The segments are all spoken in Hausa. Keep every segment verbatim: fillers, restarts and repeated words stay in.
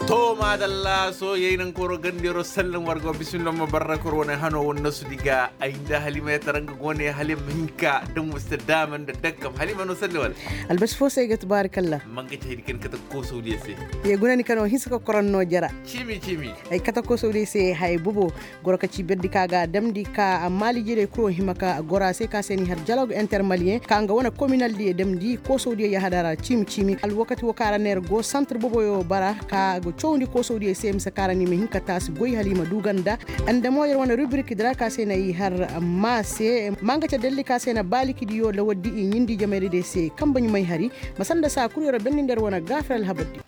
to madalla so yayin koro gandero sallan wargo bismillah mubarakor wona hano wonna su diga ainda halima ya taranga gone halim hinka dan mustadaman da dakkam halima no sallawal albas fo sai ga tabarakallah manga ta hidikan kata ko saudi sai ya guna ni kano hisaka koranno jara chimi chimi ay kata ko saudi sai hay bubo gorka ci beddi kaga damdi ka amali jire kro himaka gora sai ka seni har dialogue intermalien kanga wona communal di damdi ko saudi ya hadara chimi chimi al wakati wakara ner go centre bubo yo bara ka go chowndi ko saudi sai msa karani me hinka tas goy halima duganda anda mo yer wona rubrique dra ka sai nayi har masse manga ta delli ka sai na baliki diyo la waddi nyindi jamere de sai kambani mai hari masanda sa kuriyoro benni nder wona gafral habaddi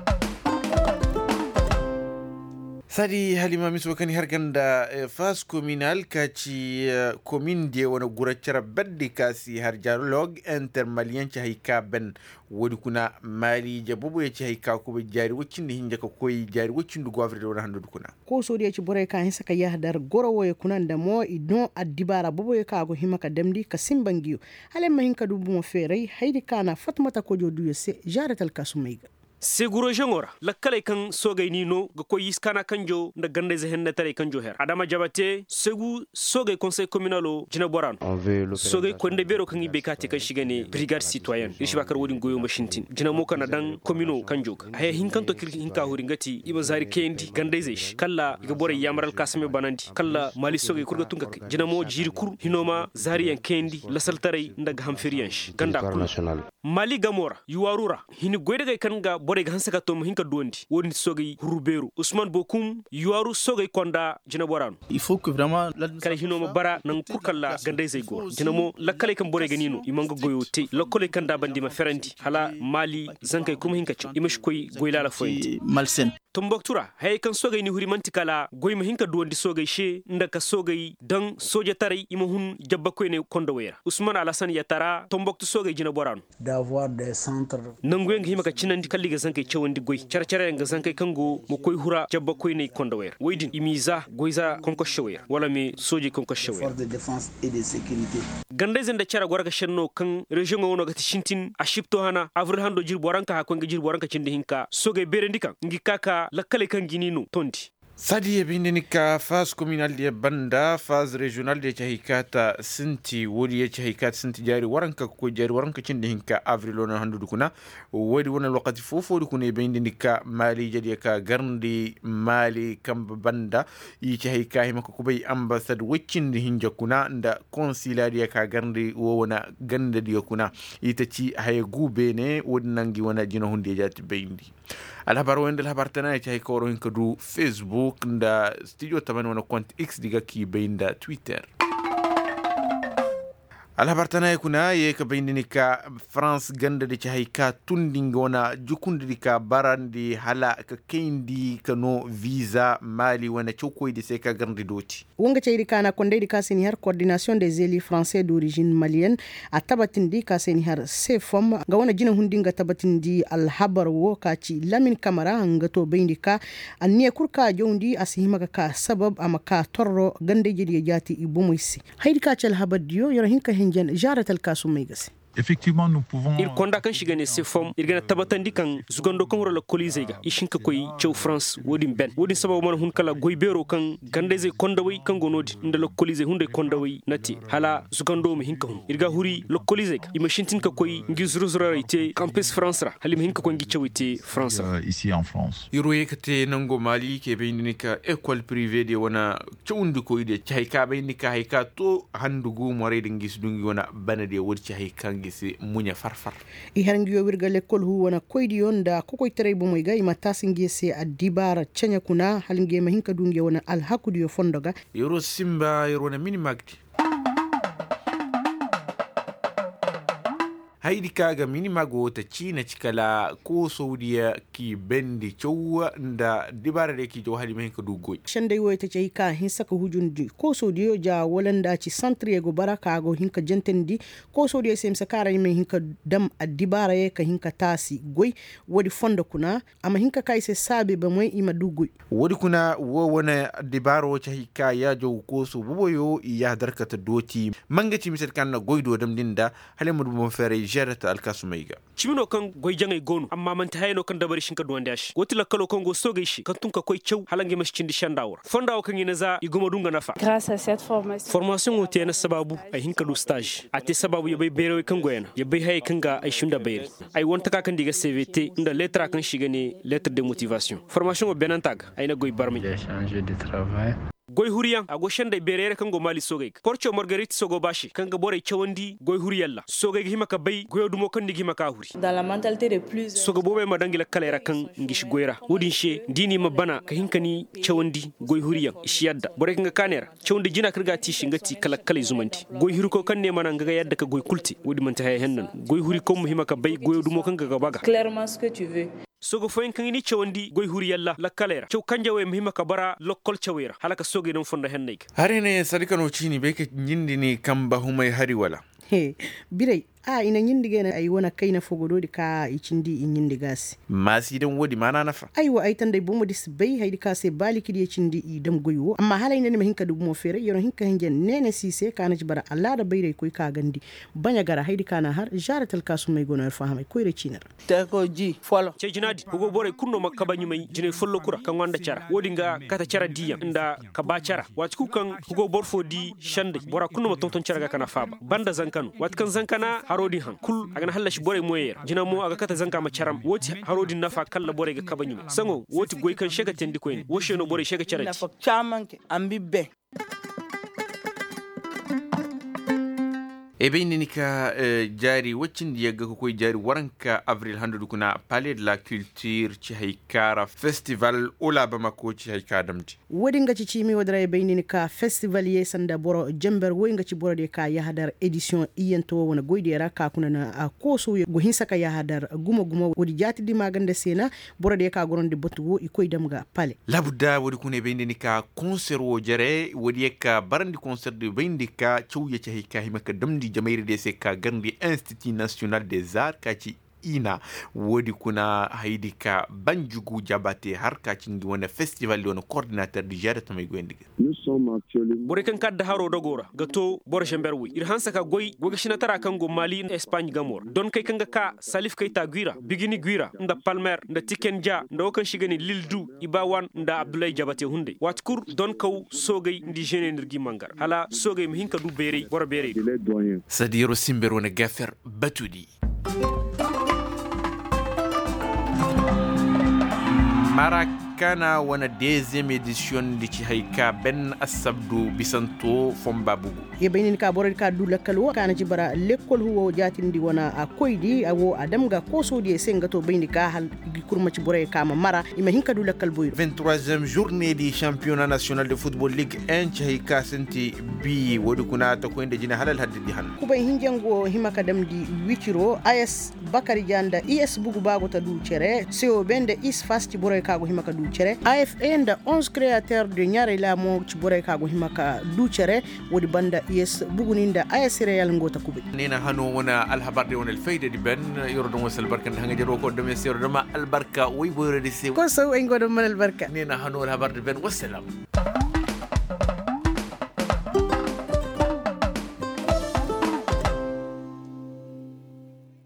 sadi halima miso kan harganda fas communal kaci commune de wona guracara baddi kasi har dialogue intermalien ci hayka ben wodi kuna mali jabubu ya ci hayka ko jari wacin da hinja ka koyi jari wacin du gwafre wona hando kuna ko so de ci bore ka hinsa ka yahdar gorowo e kuna ndamo idno addibara bubu e ka go himaka damdi ka simbangiyo halema hinka du mo feray haydi kana fatmata ko jodu yese jaratal kasumaiga seguro jongora lakkale kan sogay nino ga ko yiskana kanjo nda gande ze henne tare kanjo her adama jabate segu sogay conseil communal jina boran sogay ko nde bero kan ibe kate kan shigane brigade citoyenne rishi bakar wodin goyo mashintin jina mo kana dan communal kanjo hay hinkanto kir hinka hori ngati iba zari kendi gande ze kala ga bore yamaral kasme banandi kala mali sogay kurga tunga jina mo jiri kur hinoma zari en kendi lasal tare ndaga hamferiyansh ganda mali gamora yuwarura hini goyde kan ga bore gan saka to hinka dondi woni sogay ruberu Ousmane Bokum yuaru sogay konda jina boran il faut que vraiment kala hino mo bara nan kurkalla gande zay go jina mo lakkale kan bore ganino imanga goyo te lokole kan da bandi ma ferandi hala mali zankay kuma hinka ci imash koy goylala foyinti malsen Tombouctou hay kan sogay ni huri mantikala goy ma hinka dondi sogay she ndaka sogay dan soja tare ima hun jabba koy ne kondo wera Ousmane Alassane Yatara Tombouctou sogay jina boran d'avoir des centres nangu ngi himaka cinandi kalliga zankay cewandi goy charchara nga zankay kango mo koy hura jabba koy ne kondo wera woydin imiza goyza konko shewer wala mi soji konko shewer force de défense et de sécurité gande zenda cara gorga shenno kan région ngono gati shintin a shipto hana avril hando jir boranka ha ko ngi jir boranka cindi hinka sogay berendi kan ngi kaka lakkale kan ginino tondi sadi e bindini ka phase communal de banda phase régional de chahikata sinti wodi ya chahikata sinti jari waranka ko jari waranka cinde hinka avril on handu kuna wodi wona lokati fofo di kuna e bindini ka mali jadi ka garndi mali kam banda yi chahika hima ko bay ambassade woccinde hinja kuna nda consulat ka garndi wona gande di kuna ita ci hay gube ne wodi nangi wona jino hunde jati bindi alhabar wende alhabar tana ci hay ko ro du Facebook nda studio tamani wana compte X diga ki beinda Twitter alhabar tana kuna ye ka bindini ka France ganda de ci hay ka tundinga wana jukundi ka barandi hala ka kendi ka no visa mali wana chokoy de se ka garndi doti wonga ceyri kana konde di kaseni har coordination des élus français d'origine malienne a tabatindi kaseni har cefom ga wana jina hundinga tabatindi alhabar wo ka ci Lamine Camara ngato bindika anniya kurka jondi asihima ka sabab amaka torro gande jidi jati ibumuisi haydi ka ci alhabar dio yoro hinka hinjan jarat alkasumay gasi effectivement nous pouvons il konda kan shigane se fom il gana tabatandi kan zugando kan wala colisée ga ishinka koy cew France wodi ben wodi sababu man hun kala goybero kan gandeze kondawi kan gonodi nda lo colisée hunde kondawi nati hala zugando mi hinka hun irga huri lo colisée ga imashintin ka koy ngi zuruzurarite campus France ra halim hinka ko ngi cewite France euh, ici en France yoro yekate nango mali ke bindini ka école privée de wana cewundi koy de chayka bindini ka hayka to handugo more de ngi sudungi wana banade wodi chayka gisi munya farfar i harangiyo wirga l'école hu wana koydi yonda kokoy tere bo moy gay matasi ngese adibara cenya kuna halinge mahinka dunge wana alhakudiyo fondoga yoro simba yoro na mini magdi haidi kaga mini mago ta china cikala ko saudiya ki bendi chowa nda dibara de ki jo hali men ko duggoy shande woyta cey ka hin saka hujundi ko saudiya ja walanda ci centre go baraka go hinka jentendi ko saudiya sem sakara men hinka dam adibara ye ka hinka tasi goy wodi fonda kuna ama hinka kai se sabe ba moy ima duggoy wodi kuna wo wona dibaro ta hika ya jo ko so boboyo ya darkata doti manga ci misal kan goydo dam dinda hale mu mo fere jarata alkasumaiga chimino kan goy jangay gonu amma man tahayno kan dabari shinka duwandashi woti lakkalo kan go sogay shi kan tunka koy cew halange mas cindi shandawar fondaw kan ina za igoma dunga nafa grâce à cette formation formation wote na sababu ay hinka du stage ate sababu yabay berewe kan goyena yabay hay kan ga ay shunda bayri ay wonta ka kan diga C V T inda lettre kan shigane lettre de motivation formation o benantag ay na goy barmi changer de travail goy huriyan ago shanda berere kan go mali sogay porcho marguerite sogo bashi kan ga bore chawandi goy huriyalla sogay hima ka bay goyo dumo kan digi maka huri dans la mentalité de plus sogo bobe madangi la kalera kan ngish goyra wodin she dini mabana ka hinkani chawandi goy huriyan ishiyadda bore kan ga kanera chawandi jina kirga ti shingati kala kala zumanti goy huri ko kan ne mana ga yadda ka goy kulti wodi man ta hay hennan goy huri ko mu hima ka bay goyo dumo kan ga baga clairement ce que tu veux sogo foyin kan ni chawandi goy huri yalla la kalera chaw kanjawe muhimma kabara lokol chawera halaka soge non fonda hennayka harine sadikano chini beke nyindini kamba humay hari wala he birai a ina nyindige na ay wona kayna fogodo di ka icindi inyindi gas masi dan wodi mana nafa aywa ay tan day bomo dis bay haydi ka se bali kidi icindi i dam goywo amma halay ne me hinka du mo fere yoro hinka hengen nene sise kana ci bara alla da bayre koy ka gandi banya gara haydi kana har jaratal kasu may gono fahamay koy re cinar ta ko ji folo ce jinadi hugo bore kunno makka banyu may jine follo kura kan wanda cara wodi nga kata cara diya inda ka ba cara wat ku kan hugo borfo di shande bora kunno ma tonton cara ga kana faba banda zankanu wat kan zankana harodi han kul agana hallashi bore moyer jina mo aga kata zanka ma charam woti harodi nafa kala bore ga kabanyu sango woti goy kan shega tendi koyin wo sheno bore shega charati nafa chamanke ambibe ebe ni ka uh, jari wacin da yaga ko jari waranka avril handu kuna palais de la culture ci haykara festival ola bamako ci haykadamti wodi nga ci cimi wadra e bayni ka festival ye sanda boro jember wo nga ci boro de ka yahadar edition iyento wona goyde ra ka kuna na a koso go hinsa ka yahadar gumo gumo wodi jati di magande sena boro de ka goronde botu wo ikoy damga palais labda wodi kuna bayni ka concert wo jare wodi ka barandi concert de bayni ka ciuye ci hayka himaka damdi jamaire de seka gandi Institut National des Arts kaci ina wodi kuna haidika banjugu jabate har kacingi wona festival wona coordinateur du jara tamay gondi nous sommes actuellement bore kan kadda haro dogora gato bore chamberwi ir hansa ka goy goga shina tara kan go Mali Espagne gamor don kay kanga ka Salif Keita guira bigini guira nda Palmer nda Tikenja nda kan shigani Lildu Ibawan nda Abdoulaye Jabate hunde watkur don kaw sogay ndi jene nirgi mangar hala sogay mi hinka du bere bore bere sadiro simbero na gafer batudi Marakana wana deuxième édition de Chihaika Ben Asabdu Bisanto Fombabugu. Ye bayni ka borol ka du lakkalo kana ci bara lekkol huwo jatindi wana a koydi awo adamga koso di sengato bayni ka hal kurma ci bore ka ma mara ima hinka du lakkal boy. vingt-troisième journée du championnat national de football Ligue un Chihaika senti bi wodi kuna to ko inde jina halal haddi han. Ko bay hinjango himaka damdi wichiro A S Bakari Janda I S Bugu bago ta du cere seo bende is fast ci bore kago himaka du cere A F N da onze créateurs de nyare la mo ci bore kago himaka du cere wodi banda yes buguninda A S Real ngota kube nina hanu wana alhabarde wana alfayda di ben yordon wasal barka hanga jaro ko dum sero dama albarka way boore di se ko saw ay ngodo man albarka nina hanu alhabarde ben wassalam